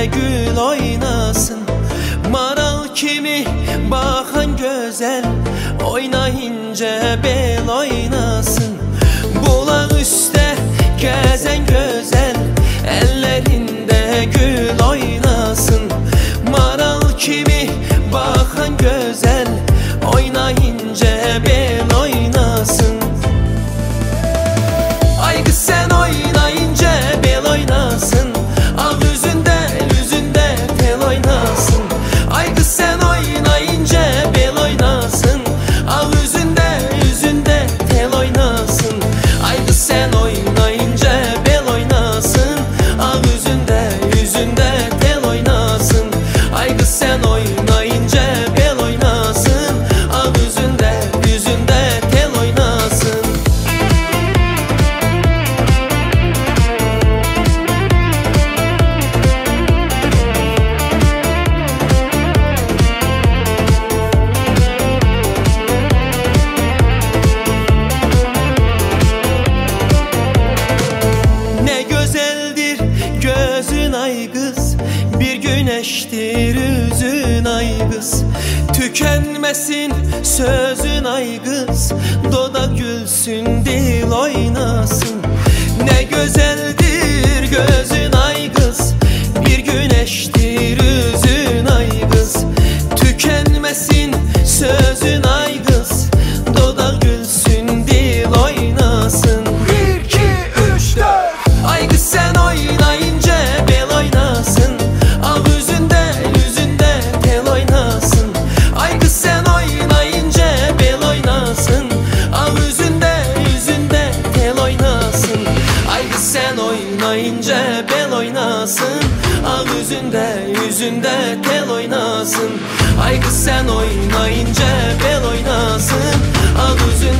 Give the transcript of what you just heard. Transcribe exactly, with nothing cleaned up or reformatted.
ellerinde gül oynasın. Maral kimi bakan güzel, oynayınca bel oynasın. Bulak üstte gezen güzel, ellerinde gül oynasın. Maral kimi bakan güzel, oynayınca bel oynasın. Ay kız sen oynayınca bel oynasın, al yüzünde yüzünde tel oynasın. Ay kız sen oynayınca bel oynasın, al yüzünde yüzünde tel oynasın. Ay kız sen oynayınca bel oynasın, al yüzünde yüzünde tel oynasın. Ay kız sen oynayınca bel oynasın, al yüzünde yüzünde tel oynasın. Ne güzeldir gözün ay kız, bir güneştir yüzün ay kız. Tükenmesin sözün ay kız, dudak gülsün dil oynasın. Ne güzeldir gözün ay kız, bir güneştir yüzün ay kız. Tükenmesin sözün ay kız, dudak gülsün dil oynasın. Bir, iki, üç, dört. Ay kız sen oynayınca bel oynasın, al yüzünde yüzünde tel oynasın. Ay kız sen oynayınca bel oynasın, al yüzünde yüzünde tel oynasın. Ay kız sen oynayınca bel oynasın, al yüzünde yüzünde tel oynasın. Ay kız sen oynayınca bel oynasın, al yüzünde